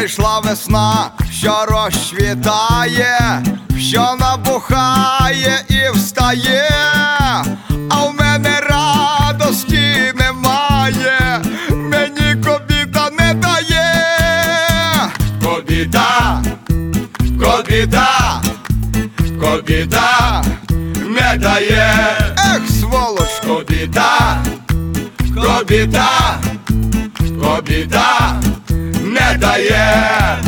Прийшла весна, що розцвітає, що набухає і встає, а в мене радості немає, мені кобіта не дає. Кобіта, кобіта, кобіта не дає. Ех, сволоч! Кобіта, кобіта, кобіта не дає.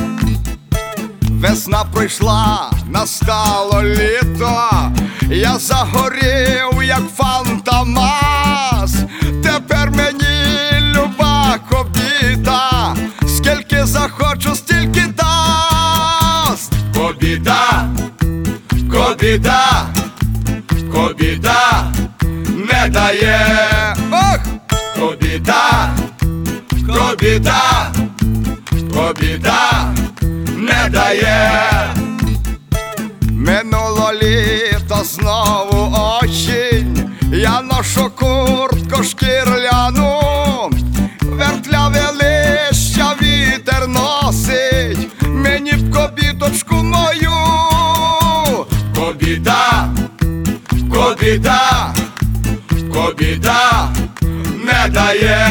Весна пройшла, настало літо, я загорів, як Фантомас. Тепер мені люба кобіта, скільки захочу, стільки дасть. Кобіта, кобіта, кобіта не дає. Ох! Кобіта, кобіта, кобіта не дає. Минуло літо, знову осінь, я ношу куртку шкірляну, вертляве листя вітер носить, мені б кобіточку мою. Кобіта, кобіта, кобіта не дає.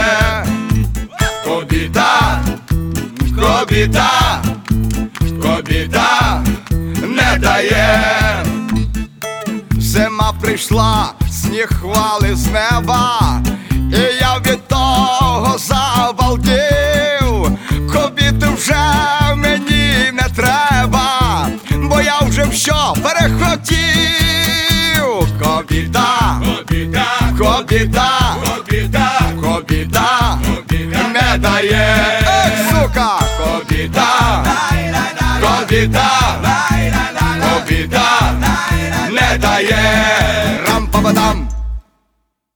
Кобіта, кобіта, кобіта не дає. Зима прийшла, сніг хвали з неба, і я від того забалдів. Кобіти вже мені не треба, бо я вже все перехотів. Кобіта, кобіта, кобіта, кобіта, кобіта не дає. Ех, сука! Кобіта, кобіта, кобіта